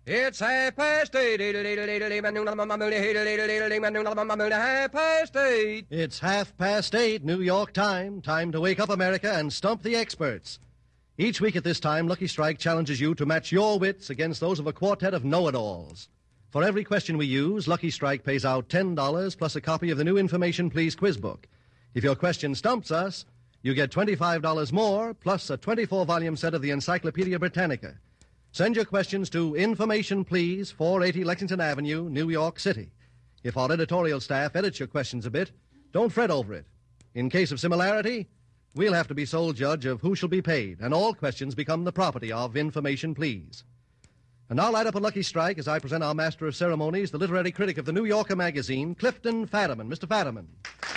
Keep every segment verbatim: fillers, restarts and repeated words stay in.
It's half past eight. Half past eight. It's half past eight, New York time. Time to wake up, America, and stump the experts. Each week at this time, Lucky Strike challenges you to match your wits against those of a quartet of know-it-alls. For every question we use, Lucky Strike pays out ten dollars plus a copy of the new Information Please quiz book. If your question stumps us, you get twenty-five dollars more plus a twenty-four volume set of the Encyclopedia Britannica. Send your questions to Information Please, four eighty Lexington Avenue, New York City. If our editorial staff edits your questions a bit, don't fret over it. In case of similarity, we'll have to be sole judge of who shall be paid, and all questions become the property of Information Please. And now light up a Lucky Strike as I present our master of ceremonies, the literary critic of the New Yorker magazine, Clifton Fadiman. Mister Fadiman.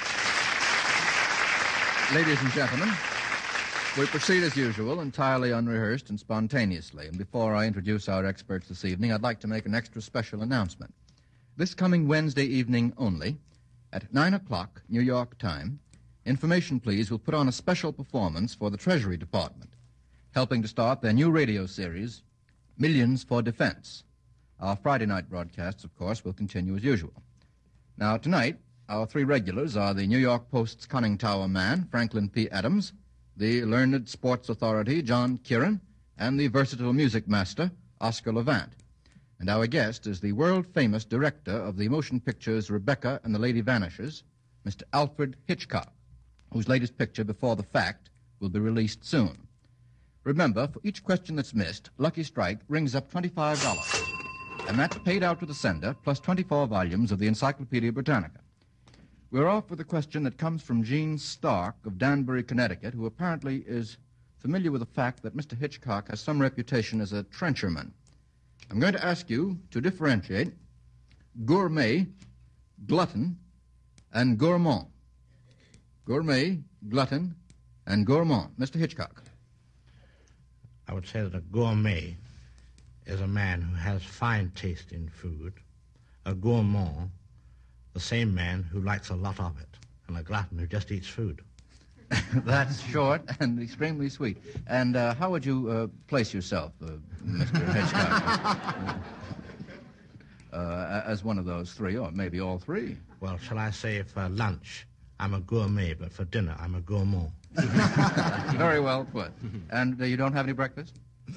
Ladies and gentlemen, we proceed as usual, entirely unrehearsed and spontaneously. And before I introduce our experts this evening, I'd like to make an extra special announcement. This coming Wednesday evening only, at nine o'clock New York time, Information Please will put on a special performance for the Treasury Department, helping to start their new radio series, Millions for Defense. Our Friday night broadcasts, of course, will continue as usual. Now, tonight, our three regulars are the New York Post's conning tower man, Franklin P. Adams, the learned sports authority, John Kieran, and the versatile music master, Oscar Levant. And our guest is the world-famous director of the motion pictures Rebecca and the Lady Vanishes, Mister Alfred Hitchcock, whose latest picture, Before the Fact, will be released soon. Remember, for each question that's missed, Lucky Strike rings up twenty-five dollars, and that's paid out to the sender, plus twenty-four volumes of the Encyclopedia Britannica. We're off with a question that comes from Gene Stark of Danbury, Connecticut, who apparently is familiar with the fact that Mister Hitchcock has some reputation as a trencherman. I'm going to ask you to differentiate gourmet, glutton, and gourmand. Gourmet, glutton, and gourmand. Mister Hitchcock. I would say that a gourmet is a man who has fine taste in food. A gourmand, the same man who likes a lot of it. And a glutton who just eats food. That's short and extremely sweet. And uh, how would you uh, place yourself, uh, Mister Hitchcock? uh, as one of those three, or maybe all three? Well, shall I say for lunch, I'm a gourmet, but for dinner, I'm a gourmand. Very well put. And uh, you don't have any breakfast?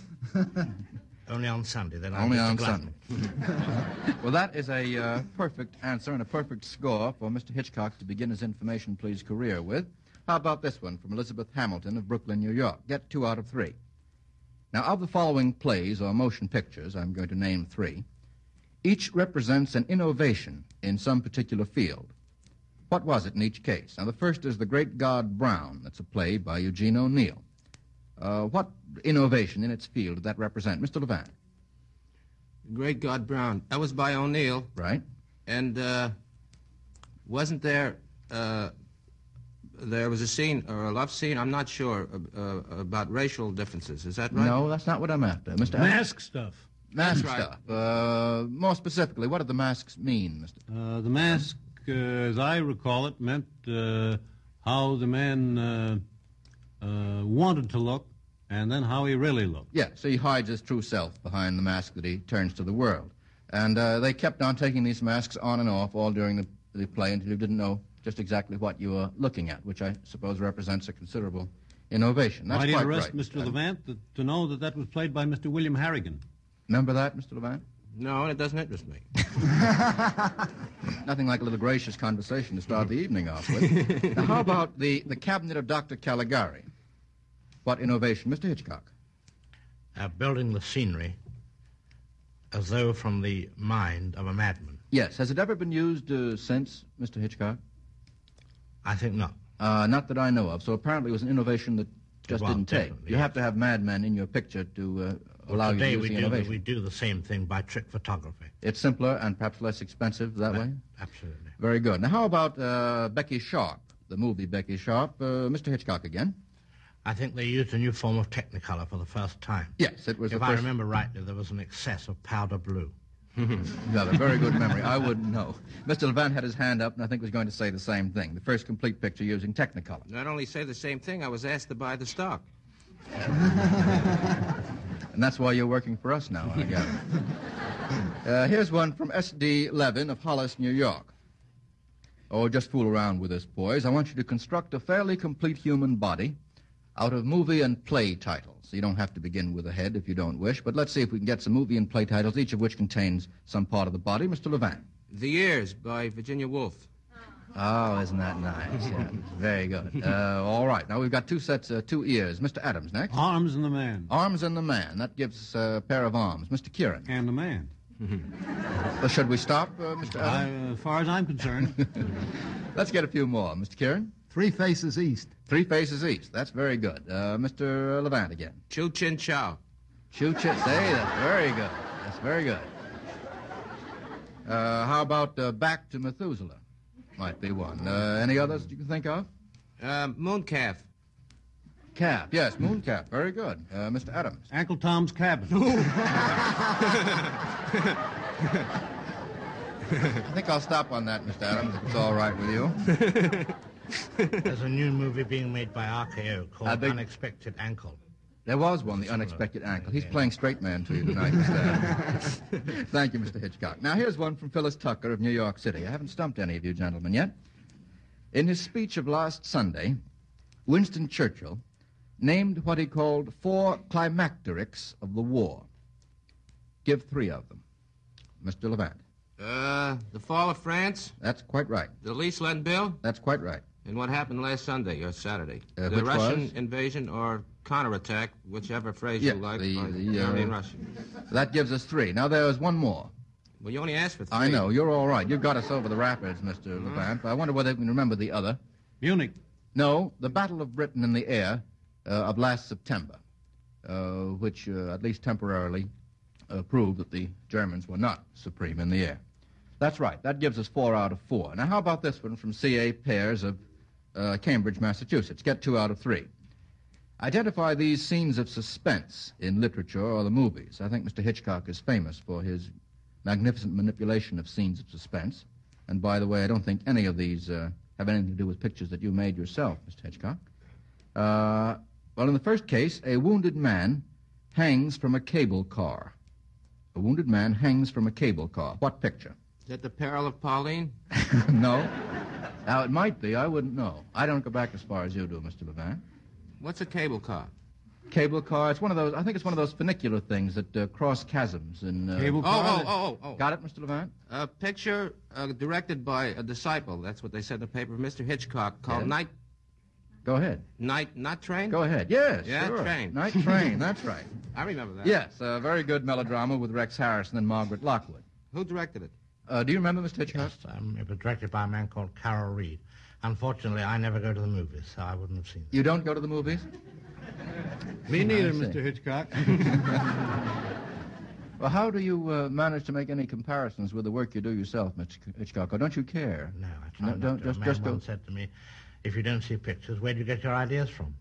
Only on Sunday. Then I'm Only just a on glutton. Sunday. Well, that is a uh, perfect answer and a perfect score for Mister Hitchcock to begin his Information Please career with. How about this one from Elizabeth Hamilton of Brooklyn, New York? Get two out of three. Now, of the following plays or motion pictures, I'm going to name three, each represents an innovation in some particular field. What was it in each case? Now, the first is The Great God Brown. That's a play by Eugene O'Neill. Uh, what innovation in its field did that represent? Mister Levant. The Great God Brown. That was by O'Neill. Right. And uh, wasn't there... Uh, there was a scene, or a love scene, I'm not sure, uh, uh, about racial differences. Is that right? No, that's not what I'm after. Mister Mask stuff. Mask That's right. stuff. Uh, more specifically, what do the masks mean, Mister Uh, the mask, uh, as I recall it, meant uh, how the man uh, uh, wanted to look and then how he really looked. Yeah, so he hides his true self behind the mask that he turns to the world. And uh, they kept on taking these masks on and off all during the, the play until you didn't know just exactly what you were looking at, which I suppose represents a considerable innovation. That's Might quite interest right. Mister Uh, Levant that, to know that that was played by Mister William Harrigan. Remember that, Mister Levant? No, it doesn't interest me. Nothing like a little gracious conversation to start the evening off with. Now, how about the, the cabinet of Doctor Caligari? What innovation, Mister Hitchcock? Uh, building the scenery as though from the mind of a madman. Yes. Has it ever been used uh, since, Mister Hitchcock? I think not. Uh, not that I know of. So apparently it was an innovation that just Well, didn't take. definitely, You yes. have to have madmen in your picture to uh, Well, allow you to today use we the do, innovation. we do the same thing by trick photography. It's simpler and perhaps less expensive that way? Absolutely. Very good. Now, how about uh, Becky Sharp, the movie Becky Sharp? Uh, Mister Hitchcock again. I think they used a new form of Technicolor for the first time. Yes, it was If the I first... remember rightly, there was an excess of powder blue. You have a very good memory. I wouldn't know. Mister Levant had his hand up and I think was going to say the same thing. The first complete picture using Technicolor. Not only say the same thing, I was asked to buy the stock. And that's why you're working for us now, I gather. Uh, here's one from S D Levin of Hollis, New York. Oh, just fool around with this, boys. I want you to construct a fairly complete human body out of movie and play titles. You don't have to begin with a head if you don't wish, but let's see if we can get some movie and play titles, each of which contains some part of the body. Mister Levant. The Years by Virginia Woolf. Oh, isn't that nice? Yeah, very good. Uh, all right, now we've got two sets, uh, two ears. Mister Adams next. Arms and the Man. Arms and the Man. That gives us a pair of arms. Mister Kieran. And the Man. Well, should we stop, uh, Mister I, Adams? uh, as far as I'm concerned. Let's get a few more. Mister Kieran. Three Faces East. Three Faces East. That's very good. Uh, Mister Levant again. Chu Chin Chow. Chu Chin. Say, that's very good. That's very good. Uh, how about uh, Back to Methuselah? Might be one. Uh, any others you can think of? Uh, Mooncalf. Calf. Yes, Mooncalf. Very good. Uh, Mister Adams. Uncle Tom's Cabin. I think I'll stop on that, Mister Adams, if it's all right with you. There's a new movie being made by R K O called beg- Unexpected Ankle. There was one, The Unexpected Ankle. He's playing straight man to you tonight, Mister Adams. Thank you, Mister Hitchcock. Now, here's one from Phyllis Tucker of New York City. I haven't stumped any of you gentlemen yet. In his speech of last Sunday, Winston Churchill named what he called four climacterics of the war. Give three of them. Mister Levant. Uh, the Fall of France. That's quite right. The Leesland Bill. That's quite right. And what happened last Sunday or Saturday? Uh, the which Russian was? invasion or counterattack, whichever phrase Yes, you like. the- by the, Germany uh, and Russia. That gives us three. Now, there was one more. Well, you only asked for three. I know. You're all right. You've got us over the rapids, Mister Levant. But I wonder whether you can remember the other. Munich. No, the Battle of Britain in the Air uh, of last September, uh, which uh, at least temporarily uh, proved that the Germans were not supreme in the air. That's right. That gives us four out of four. Now, how about this one from C A Pears of uh, Cambridge, Massachusetts? Get two out of three. Identify these scenes of suspense in literature or the movies. I think Mister Hitchcock is famous for his magnificent manipulation of scenes of suspense. And by the way, I don't think any of these uh, have anything to do with pictures that you made yourself, Mister Hitchcock. Uh, well, in the first case, a wounded man hangs from a cable car. A wounded man hangs from a cable car. What picture? Is that the Peril of Pauline? No. Now, it might be. I wouldn't know. I don't go back as far as you do, Mister Levant. What's a cable car? Cable car. It's one of those, I think it's one of those funicular things that uh, cross chasms in... Uh, Cable Oh, car. oh, oh, oh, oh. Got it, Mister Levant? A picture uh, directed by a disciple. That's what they said in the paper. Mister Hitchcock called Yes. Night, Go ahead. Night, Not Train. Go ahead. Yes, Yeah, sure. Train. Night Train. That's right. I remember that. Yes, a very good melodrama with Rex Harrison and Margaret Lockwood. Who directed it? Uh, do you remember, Mister Hitchcock? Yes, um, it was directed by a man called Carol Reed. Unfortunately, I never go to the movies, so I wouldn't have seen it. You don't go to the movies? Me neither, I see. Mister Hitchcock. Well, how do you uh, manage to make any comparisons with the work you do yourself, Mister Hitchcock? Or don't you care? No, I try No, not don't- to. just- a man just go- once said to me, if you don't see pictures, where do you get your ideas from?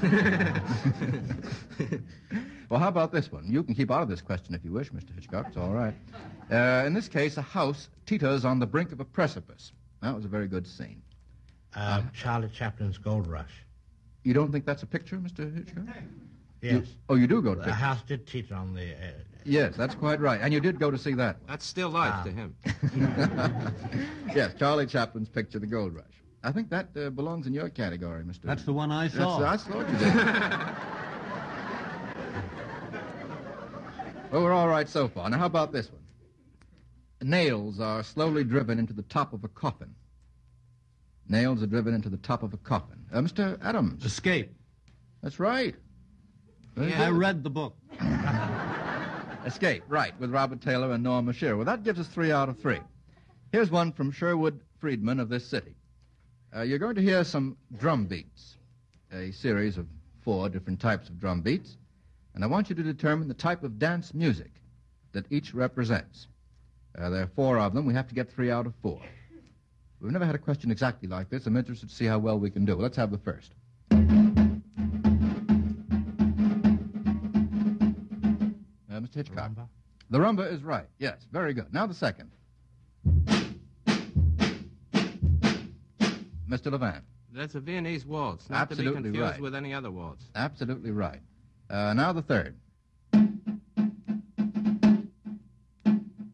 Well, how about this one? You can keep out of this question if you wish, Mister Hitchcock. It's all right. Uh, in this case, a house teeters on the brink of a precipice. That was a very good scene. Uh, Charlie Chaplin's Gold Rush. You don't think that's a picture, Mister Hitchcock? Yes. You- oh, you do go to The pictures. house did teeter on the... Uh, Yes, that's quite right. And you did go to see that one. That's still life Ah. to him. Yes, Charlie Chaplin's picture, The Gold Rush. I think that uh, belongs in your category, Mister That's the one I That's, saw. that's what you did. Well, we're all right so far. Now, how about this one? Nails are slowly driven into the top of a coffin. Nails are driven into the top of a coffin. Uh, Mister Adams. Escape. That's right. Very I good. read the book. Escape, right, with Robert Taylor and Norma Shearer. Well, that gives us three out of three. Here's one from Sherwood Friedman of this city. Uh, you're going to hear some drum beats, a series of four different types of drum beats, and I want you to determine the type of dance music that each represents. Uh, there are four of them. We have to get three out of four. We've never had a question exactly like this. I'm interested to see how well we can do. Let's have the first. Uh, Mister Hitchcock. Rumba? The rumba is right. Yes, very good. Now the second. Mister Levant. That's a Viennese waltz, not Absolutely to be confused right. with any other waltz. Absolutely right. Uh, now the third.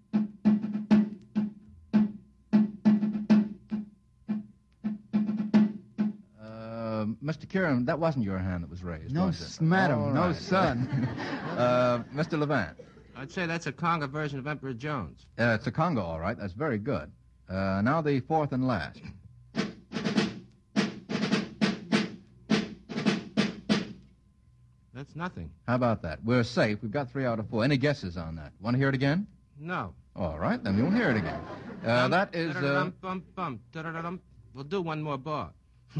Mister Kieran, that wasn't your hand that was raised, No, was s- it? madam, All no right. son. uh, Mister Levant. I'd say that's a conga version of Emperor Jones. Uh, it's a Congo, all right. That's very good. Uh, now the fourth and last. That's nothing. How about that? We're safe. We've got three out of four. Any guesses on that? Want to hear it again? No. All right, then we'll hear it again. Uh, that is... Uh, Da-da-dum, bum, bum, da-da-da-dum. We'll do one more bar.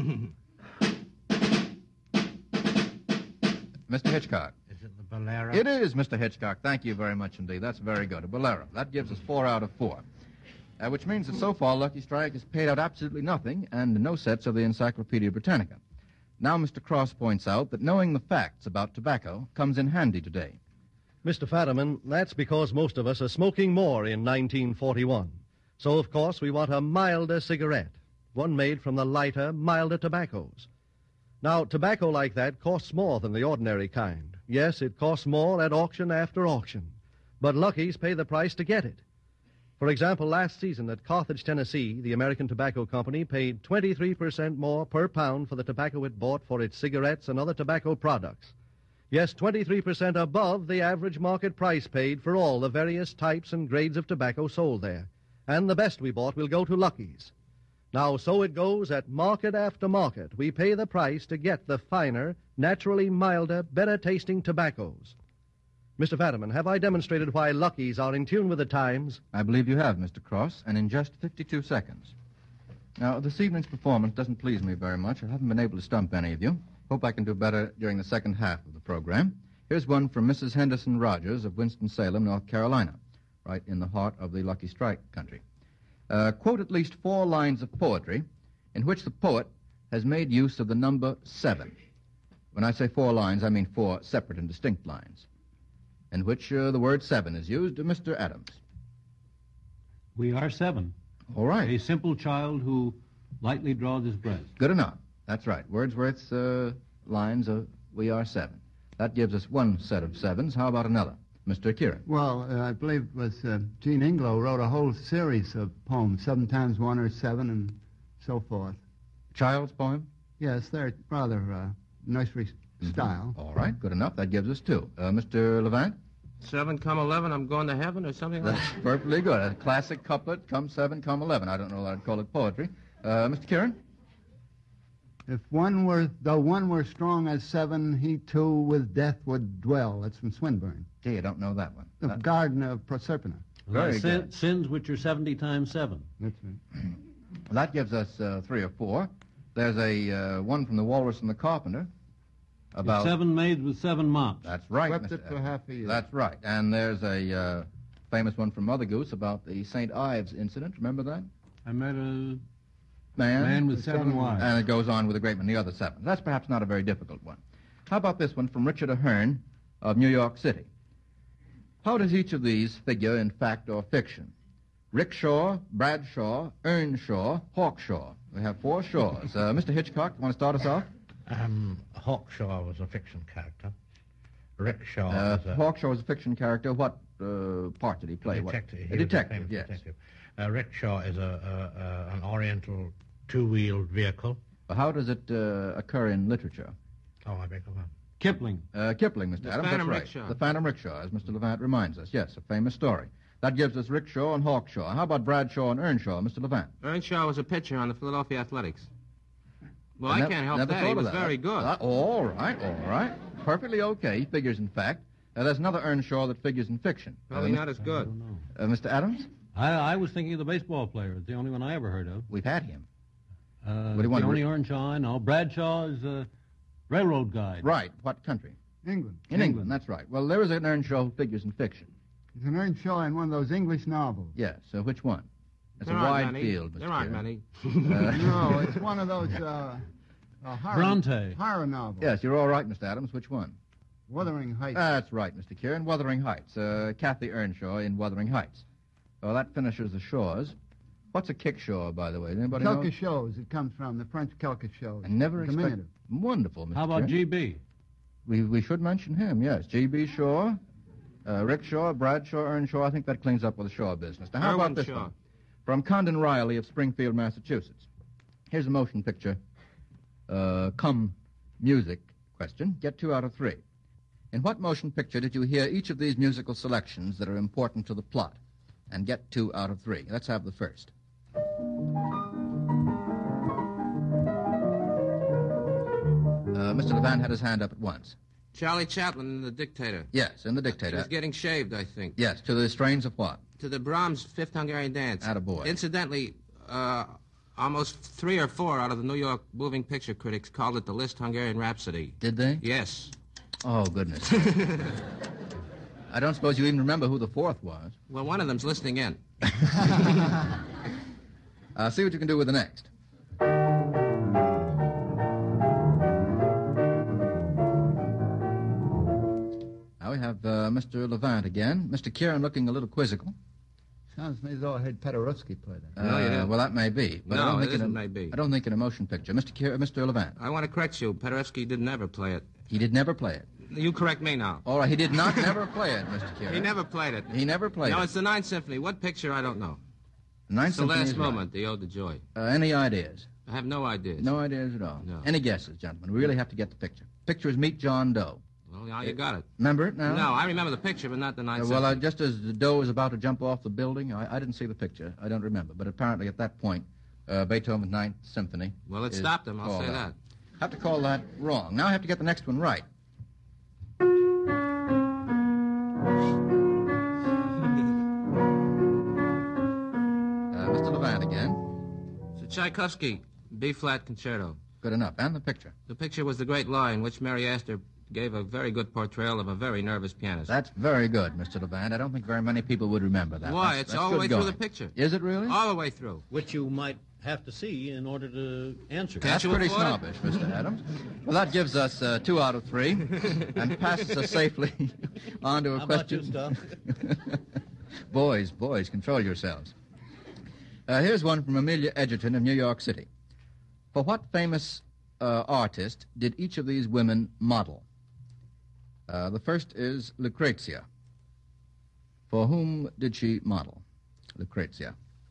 Mister Hitchcock. Is it the bolero? It is, Mister Hitchcock. Thank you very much indeed. That's very good. A bolero. That gives us four out of four. Uh, which means that so far Lucky Strike has paid out absolutely nothing and no sets of the Encyclopedia Britannica. Now Mister Cross points out that knowing the facts about tobacco comes in handy today. Mister Fadiman, that's because most of us are smoking more in nineteen forty-one. So, of course, we want a milder cigarette, one made from the lighter, milder tobaccos. Now, tobacco like that costs more than the ordinary kind. Yes, it costs more at auction after auction. But Lucky's pay the price to get it. For example, last season at Carthage, Tennessee, the American Tobacco Company paid twenty-three percent more per pound for the tobacco it bought for its cigarettes and other tobacco products. Yes, twenty-three percent above the average market price paid for all the various types and grades of tobacco sold there. And the best we bought will go to Lucky's. Now, so it goes at market after market. We pay the price to get the finer, naturally milder, better-tasting tobaccos. Mister Fadiman, have I demonstrated why Lucky's are in tune with the times? I believe you have, Mister Cross, and in just fifty-two seconds. Now, this evening's performance doesn't please me very much. I haven't been able to stump any of you. Hope I can do better during the second half of the program. Here's one from Missus Henderson Rogers of Winston-Salem, North Carolina, right in the heart of the Lucky Strike country. Uh, quote at least four lines of poetry in which the poet has made use of the number seven. When I say four lines, I mean four separate and distinct lines, in which uh, the word seven is used. Mister Adams. We are seven. All right. A simple child who lightly draws his breath. Good enough. That's right. Wordsworth's uh, lines of We Are Seven. That gives us one set of sevens. How about another? Mister Kieran. Well, uh, I believe it was uh, Gene Inglow wrote a whole series of poems, seven times one or seven and so forth. Child's poem? Yes, they're rather uh, nursery Mm-hmm. style. All right. Good enough. That gives us two. Uh, Mister Levant? Seven come eleven, I'm going to heaven, or something like That's that? perfectly good. A classic couplet, come seven, come eleven. I don't know that I'd call it poetry. Uh, Mister Kieran? If one were, though one were strong as seven, he too with death would dwell. That's from Swinburne. Gee, I don't know that one. The Uh, Garden of Proserpina. Very Sin- good. Sins which are seventy times seven. That's right. that gives us uh, three or four. There's a uh, one from the Walrus and the Carpenter about... Seven maids with seven mops. That's right, Swept Mister it for Evans. half a year. That's right. And there's a uh, famous one from Mother Goose about the Saint Ives incident. Remember that? I met a Man, man with seven seven wives. And it goes on with a great many other sevens. That's perhaps not a very difficult one. How about this one from Richard Ahern of New York City? How does each of these figure in fact or fiction? Rickshaw, Bradshaw, Earnshaw, Hawkshaw. We have four Shaws. Uh, Mister Hitchcock, want to start us off? Um, Hawkshaw was a fiction character. Rickshaw Uh, was a Hawkshaw was a fiction character. What uh, part did he play? What- detective. He A was detective, famous yes. detective. Uh, Rickshaw is a, a, a an Oriental two-wheeled vehicle. How does it uh, occur in literature? Oh, I beg your pardon. Kipling. Uh, Kipling, Mister The Adams, Phantom that's right. Rickshaw. The Phantom Rickshaw, as Mister Levant reminds us. Yes, a famous story. That gives us Rickshaw and Hawkshaw. How about Bradshaw and Earnshaw, Mister Levant? Earnshaw was a pitcher on the Philadelphia Athletics. Well, I nev- can't help never that. thought He of was that. very good. Uh, all right, all right. Perfectly okay. He figures in fact. Uh, there's another Earnshaw that figures in fiction. Probably uh, not as I good. don't know. Uh, Mister Adams? I, I was thinking of the baseball player. It's the only one I ever heard of. We've had him. Uh, do you it's want the to only re- Earnshaw I know. Bradshaw is a railroad guide. Right. What country? England. In England, that's right. Well, there is an Earnshaw who figures in fiction. It's an Earnshaw in one of those English novels. Yes. So which one? It's There a aren't wide many. field, Mister There aren't Kieran. many. Uh, No, it's one of those uh, uh, horror, Bronte. horror novels. Yes, you're all right, Mister Adams. Which one? Wuthering Heights. That's right, Mister Kieran. Wuthering Heights. Uh, Kathy Earnshaw in Wuthering Heights. Well, that finishes the Shaws. What's a kickshaw, by the way? Does anybody know? Kelka shows. It comes from the French Kelka shows. I never expected. Diminutive. Wonderful, Mister How about Kieran. G B? We, we should mention him, yes. G B. Shaw, uh, Rick Shaw, Bradshaw, Earnshaw. I think that cleans up with the Shaw business. Now, how Irwin about this Shaw. one? From Condon Riley of Springfield, Massachusetts. Here's a motion picture uh, come music question, get two out of three. In what motion picture did you hear each of these musical selections that are important to the plot? And get two out of three. Let's have the first. Uh, Mister Levant had his hand up at once. Charlie Chaplin, The Dictator. Yes, in The He Dictator. was getting shaved, I think. Yes, to the strains of what? To the Brahms' Fifth Hungarian Dance. Attaboy. Incidentally, uh, almost three or four out of the New York moving picture critics called it the Liszt Hungarian Rhapsody. Did they? Yes. Oh, goodness. I don't suppose you even remember who the fourth was. Well, one of them's listening in. Uh, see what you can do with the next. Now we have uh, Mister Levant again. Mister Kieran looking a little quizzical. Sounds to me as though I heard Pederowski play that. No, you Uh, didn't. well, that may be. But I No, don't it think in a, isn't may be. I don't think in a motion picture. Mister Kier, Mister Levant. I want to correct you. Paderewski did never play it. He did never play it. You correct me now. All right, he did not never play it, Mister Kieran. He never played it. He never played No, it. it's the Ninth Symphony. What picture? I don't know. Ninth It's the Symphony last is right. moment, the Ode to Joy. Uh, any ideas? I have no ideas. No ideas at all. No. Any guesses, gentlemen? We really have to get the picture. Picture is Meet John Doe. Well, now you got it. Remember it now? No, I remember the picture, but not the Ninth Uh, well, uh, Symphony. just as the Doe was about to jump off the building, I, I didn't see the picture. I don't remember. But apparently at that point, uh, Beethoven's Ninth Symphony. Well, it is stopped him, I'll called say out. that. I have to call that wrong. Now I have to get the next one right. Uh, Mister Levant again. So Tchaikovsky, B-flat concerto. Good enough. And the picture. The picture was The Great Lie, in which Mary Astor gave a very good portrayal of a very nervous pianist. That's very good, Mister Levant. I don't think very many people would remember that. Why? That's- It's that's all the good way through going. the picture. Is it really? All the way through. Which you might have to see in order to answer. Can't That's you pretty afford it? snobbish, Mister Adams. Well, that gives us uh, two out of three and passes us safely on to a How about question. you, Stuff? Boys, boys, control yourselves. Uh, here's one from Amelia Edgerton of New York City. For what famous uh, artist did each of these women model? Uh, the first is Lucrezia. For whom did she model? Lucrezia.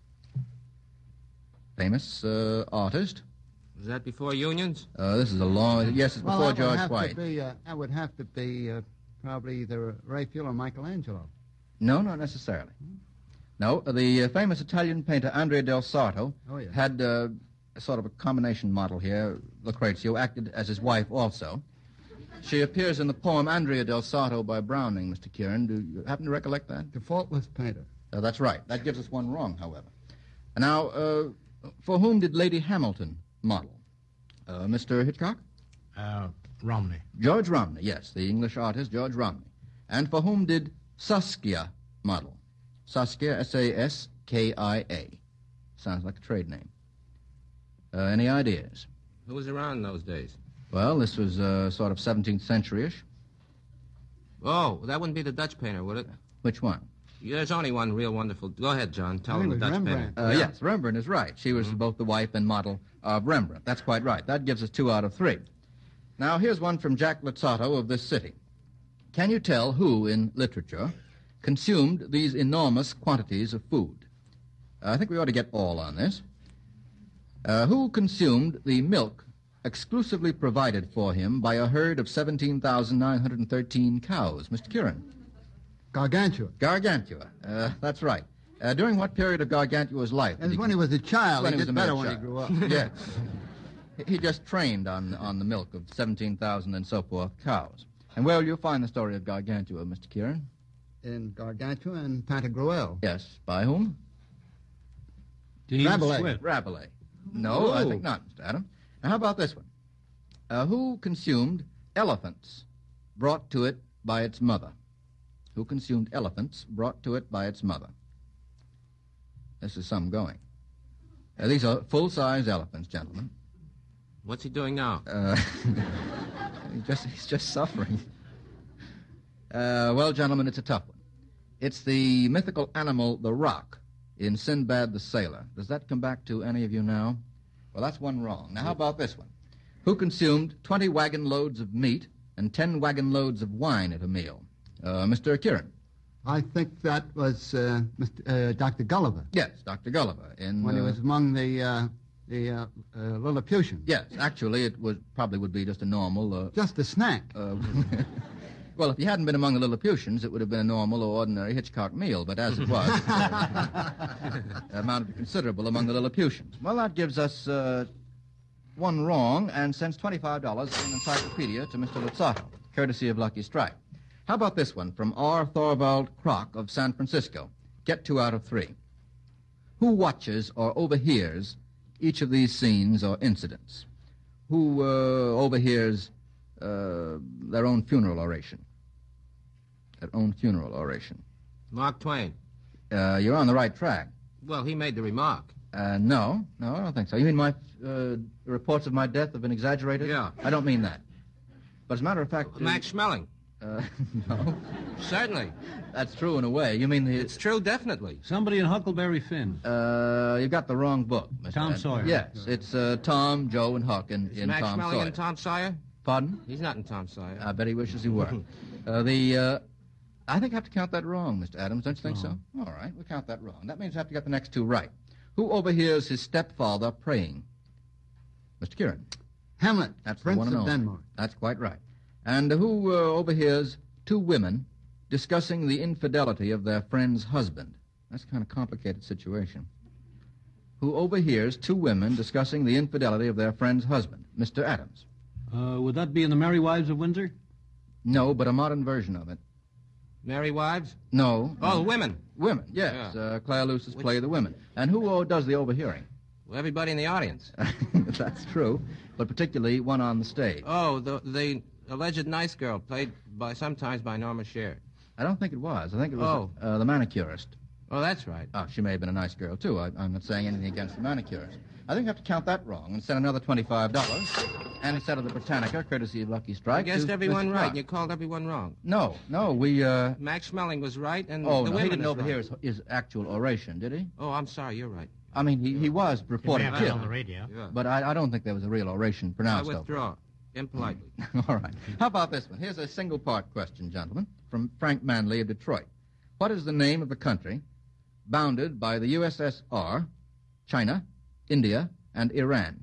Famous uh, artist. Was that before unions? Uh, this is a long... Yes, it's Well, before that would George have White. To be, uh, that would have to be uh, probably either Raphael or Michelangelo. No, not necessarily. No, the uh, famous Italian painter Andrea del Sarto Oh, yeah. had uh, a sort of a combination model here, Lucrezia, who acted as his wife also. She appears in the poem Andrea del Sarto by Browning, Mister Kieran. Do you happen to recollect that? The faultless painter. Uh, that's right. That gives us one wrong, however. Now, uh, for whom did Lady Hamilton model? Uh, Mister Hitchcock? Uh, Romney. George Romney, yes, the English artist George Romney. And for whom did Saskia model? Saskia, S A S K I A. Sounds like a trade name. Uh, any ideas? Who was around in those days? Well, this was uh, sort of seventeenth century-ish. Oh, that wouldn't be the Dutch painter, would it? Which one? There's only one real wonderful. Go ahead, John. Tell I him think the it was Dutch Rembrandt. painter. Uh, Yes, Rembrandt is right. She was both the wife and model of Rembrandt. That's quite right. That gives us two out of three. Now, here's one from Jack Luzzatto of this city. Can you tell who, in literature, consumed these enormous quantities of food? Uh, I think we ought to get all on this. Uh, who consumed the milk exclusively provided for him by a herd of seventeen thousand nine hundred thirteen cows? Mister Kieran. Gargantua. Gargantua. Uh, that's right. Uh, during what period of Gargantua's life? did That's he when he was a child. When he he was did a better mere when he child. grew up. Yes. He just trained on, on the milk of seventeen thousand and so forth cows. And where will you find the story of Gargantua, Mister Kieran? In Gargantua and Pantagruel. Yes. By whom? Dean Rabelais. Swift. Rabelais. No, I Ooh. think not, Mister Adam. Now, how about this one? Uh, who consumed elephants brought to it by its mother? Who consumed elephants brought to it by its mother? This is some going. Uh, these are full-size elephants, gentlemen. What's he doing now? Uh, he's, just, he's just suffering. Uh, well, gentlemen, it's a tough one. It's the mythical animal, the rock, in Sinbad the Sailor. Does that come back to any of you now? Well, that's one wrong. Now, how about this one? Who consumed twenty wagon loads of meat and ten wagon loads of wine at a meal? Uh, Mister Kieran. I think that was uh, Mister Uh, Doctor Gulliver Yes, Doctor Gulliver. In, when he uh, was among the uh, the uh, uh, Lilliputian. Yes, actually, it would probably would be just a normal. Uh, Just a snack. uh, well, if you hadn't been among the Lilliputians, it would have been a normal or ordinary Hitchcock meal. But as it was, it uh, amounted to considerable among the Lilliputians. Well, that gives us uh, one wrong and sends twenty-five dollars in an encyclopedia to Mister Luzzato, courtesy of Lucky Strike. How about this one from R. Thorvald Kroc of San Francisco? Get two out of three. Who watches or overhears each of these scenes or incidents? Who uh, overhears uh, their own funeral oration? Their own funeral oration. Mark Twain. Uh, you're on the right track. Well, he made the remark. Uh, no, no, I don't think so. You mean my uh, reports of my death have been exaggerated? Yeah. I don't mean that. But as a matter of fact... uh, Max Schmeling. Uh, no. Certainly. That's true in a way. You mean the... It's true, definitely. Somebody in Huckleberry Finn. Uh, you've got the wrong book, Mister Tom Ed. Sawyer. Yes, it's uh, Tom, Joe, and Huck in, Is in Max Tom Schmeling Sawyer. and Tom Sawyer? Pardon? He's not in Tom Sawyer. I bet he wishes he were. uh, the, uh, I think I have to count that wrong, Mister Adams. Don't you think so? All right, we'll count that wrong. That means I have to get the next two right. Who overhears his stepfather praying? Mister Kieran. Hamlet, That's the Prince one and of only. Denmark. That's quite right. And who uh, overhears two women discussing the infidelity of their friend's husband? That's a kind of complicated situation. Who overhears two women discussing the infidelity of their friend's husband? Mister Adams. Uh, would that be in The Merry Wives of Windsor? No, but a modern version of it. Merry Wives? No. Oh, women. Women, yes. Yeah. Uh, Claire Luce's Which- play The Women. And who uh, does the overhearing? Well, everybody in the audience. That's true, but particularly one on the stage. Oh, the the alleged nice girl, played by sometimes by Norma Shear. I don't think it was. I think it was Oh. uh, the manicurist. Oh, that's right. Oh, she may have been a nice girl, too. I, I'm not saying anything against the manicurist. I think you have to count that wrong and send another twenty-five dollars and instead of the Britannica, courtesy of Lucky Strike. I guessed to everyone Mister right, Clark. and you called everyone wrong. No, no, we, uh... Max Schmeling was right, and Oh, the no, women he didn't is overhear right. his, his actual oration, did he? Oh, I'm sorry, you're right. I mean, he, he was He may reported have been on the killed, radio. Yeah. but I, I don't think there was a real oration I pronounced. though. withdraw, impolitely. All right. How about this one? Here's a single-part question, gentlemen, from Frank Manley of Detroit. What is the name of the country bounded by the U S S R, China, India, and Iran?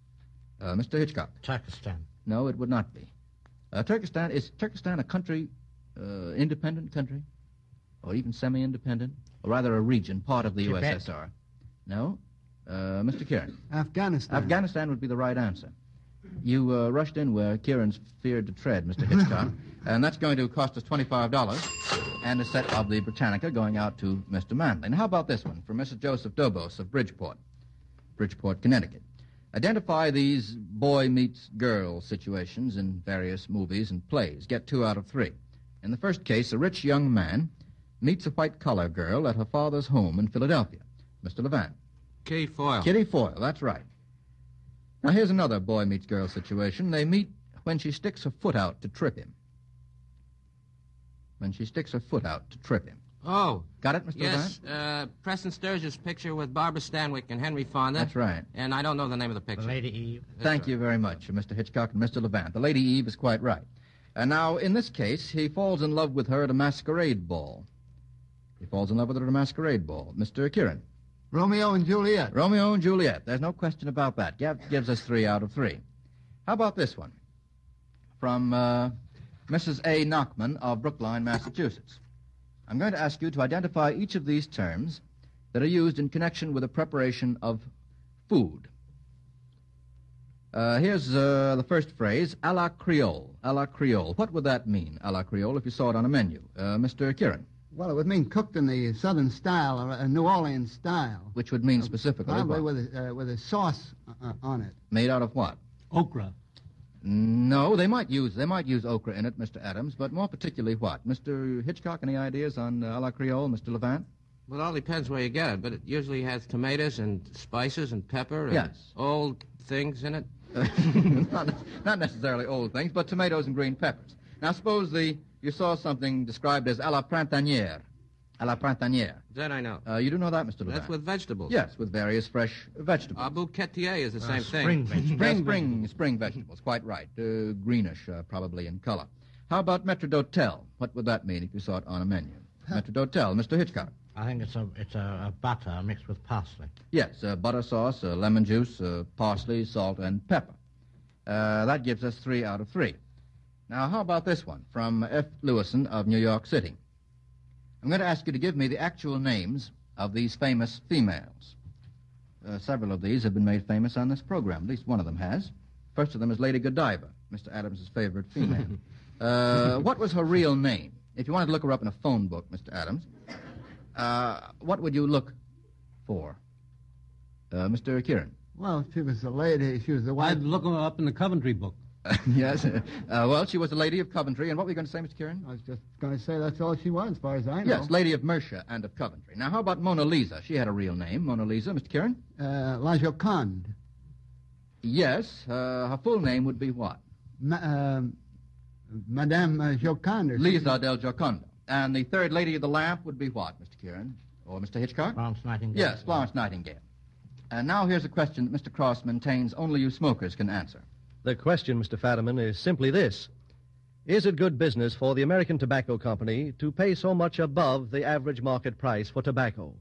Uh, Mister Hitchcock. Turkestan. No, it would not be. Uh, Turkestan, is Turkestan a country, uh, independent country? Or even semi-independent? Or rather a region, part of the Tibet. U S S R? No? Uh, Mister Kieran. Afghanistan. Afghanistan would be the right answer. You uh, rushed in where Kieran's feared to tread, Mister Hitchcock, and that's going to cost us twenty-five dollars and a set of the Britannica going out to Mister Manley. And how about this one from Missus Joseph Dobos of Bridgeport, Bridgeport, Connecticut. Identify these boy meets girl situations in various movies and plays. Get two out of three. In the first case, a rich young man meets a white-collar girl at her father's home in Philadelphia. Mister Levant. Kitty Foyle. Kitty Foyle, that's right. Now, here's another boy meets girl situation. They meet when she sticks her foot out to trip him. When she sticks her foot out to trip him. Oh, Got it, Mister yes, Levant? uh, Preston Sturges' picture with Barbara Stanwyck and Henry Fonda. That's right. And I don't know the name of the The picture. Lady Eve. That's Thank right. you very much, Mister Hitchcock and Mister Levant. The Lady Eve is quite right. And now, in this case, he falls in love with her at a masquerade ball. He falls in love with her at a masquerade ball. Mister Kieran. Romeo and Juliet. Romeo and Juliet. There's no question about that. Gav gives us three out of three. How about this one? From uh, Missus A. Knockman of Brookline, Massachusetts. I'm going to ask you to identify each of these terms that are used in connection with the preparation of food. Uh, here's uh, the first phrase, a la Creole. A la Creole. What would that mean, a la Creole, if you saw it on a menu? Uh, Mister Kieran, Well, it would mean cooked in the southern style, or a New Orleans style. which would mean specifically Probably what? with a, uh, with a sauce uh, on it. Made out of what? Okra. No, they might use they might use okra in it, Mister Adams, but more particularly what? Mister Hitchcock, any ideas on uh, a la Creole, Mister Levant? Well, it all depends where you get it, but it usually has tomatoes and spices and pepper and Yes. old things in it. not, not necessarily old things, but tomatoes and green peppers. Now, suppose the you saw something described as a la printanière. A la printanière. That I know. Uh, you do know that, Mister Levant? That's with vegetables. Yes, with various fresh vegetables. Abu Ketier is the same thing. Spring vegetables. Spring, spring, spring vegetables, quite right. Uh, greenish, uh, probably, in color. How about maître d'hôtel? What would that mean if you saw it on a menu? Maître d'hôtel, Mister Hitchcock. I think it's a it's a, a butter mixed with parsley. Yes, uh, butter sauce, uh, lemon juice, uh, parsley, salt, and pepper. Uh, that gives us three out of three. Now, how about this one from F. Lewison of New York City? I'm going to ask you to give me the actual names of these famous females. Uh, several of these have been made famous on this program. At least one of them has. First of them is Lady Godiva, Mister Adams' favorite female. uh, what was her real name? If you wanted to look her up in a phone book, Mister Adams, uh, what would you look for? Uh, Mister Kieran? Well, she was a lady. She was the wife. I'd look them up in the Coventry book. Yes. Uh, well, she was a lady of Coventry. And what were you going to say, Mister Kieran? I was just going to say that's all she was, as far as I know. Yes, Lady of Mercia and of Coventry. Now, how about Mona Lisa? She had a real name, Mona Lisa. Mister Kieran? Uh, La Joconde. Yes. Uh, her full name would be what? Ma- uh, Madame uh, Joconde. or Lisa something. del Giocondo. And the third lady of the lamp would be what, Mister Kieran? Or Mister Hitchcock? Florence Nightingale. Yes, Florence Nightingale. And now here's a question that Mister Cross maintains only you smokers can answer. The question, Mister Fadiman, is simply this. Is it good business for the American Tobacco Company to pay so much above the average market price for tobacco?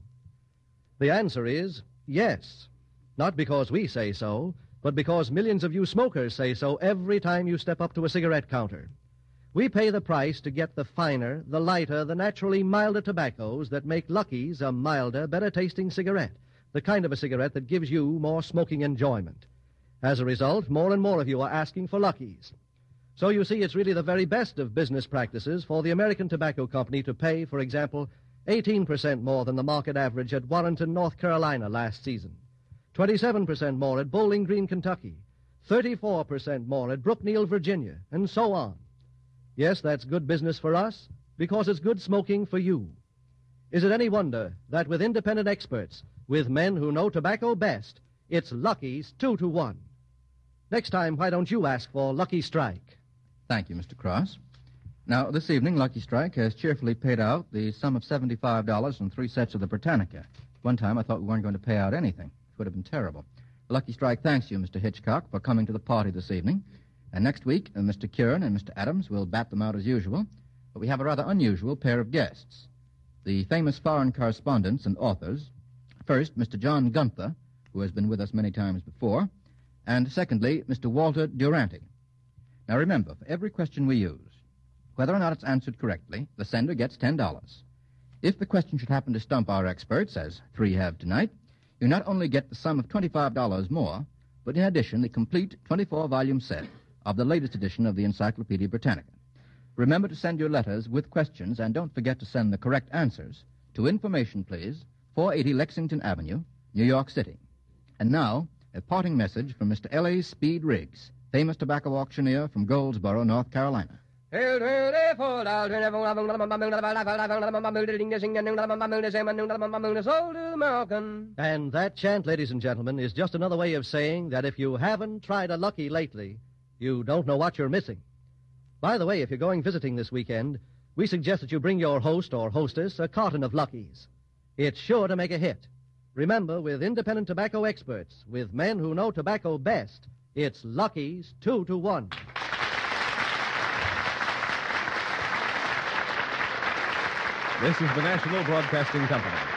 The answer is yes. Not because we say so, but because millions of you smokers say so every time you step up to a cigarette counter. We pay the price to get the finer, the lighter, the naturally milder tobaccos that make Lucky's a milder, better-tasting cigarette, the kind of a cigarette that gives you more smoking enjoyment. As a result, more and more of you are asking for Lucky's. So you see, it's really the very best of business practices for the American Tobacco Company to pay, for example, eighteen percent more than the market average at Warrenton, North Carolina last season, twenty-seven percent more at Bowling Green, Kentucky, thirty-four percent more at Brookneal, Virginia, and so on. Yes, that's good business for us because it's good smoking for you. Is it any wonder that with independent experts, with men who know tobacco best, it's Lucky's two to one? Next time, why don't you ask for Lucky Strike? Thank you, Mister Cross. Now, this evening, Lucky Strike has cheerfully paid out the sum of seventy-five dollars and three sets of the Britannica. One time I thought we weren't going to pay out anything. It would have been terrible. Lucky Strike thanks you, Mister Hitchcock, for coming to the party this evening. And next week, uh, Mister Kieran and Mister Adams will bat them out as usual. But we have a rather unusual pair of guests. The famous foreign correspondents and authors. First, Mister John Gunther, who has been with us many times before. And secondly, Mister Walter Durante. Now remember, for every question we use, whether or not it's answered correctly, the sender gets ten dollars. If the question should happen to stump our experts, as three have tonight, you not only get the sum of twenty-five dollars more, but in addition, the complete twenty-four volume set of the latest edition of the Encyclopedia Britannica. Remember to send your letters with questions, and don't forget to send the correct answers to Information, please, four eighty Lexington Avenue, New York City. And now, a parting message from Mister L A. Speed Riggs, famous tobacco auctioneer from Goldsboro, North Carolina. And that chant, ladies and gentlemen, is just another way of saying that if you haven't tried a Lucky lately, you don't know what you're missing. By the way, if you're going visiting this weekend, we suggest that you bring your host or hostess a carton of Lucky's. It's sure to make a hit. Remember, with independent tobacco experts, with men who know tobacco best, it's Lucky's two to one. This is the National Broadcasting Company.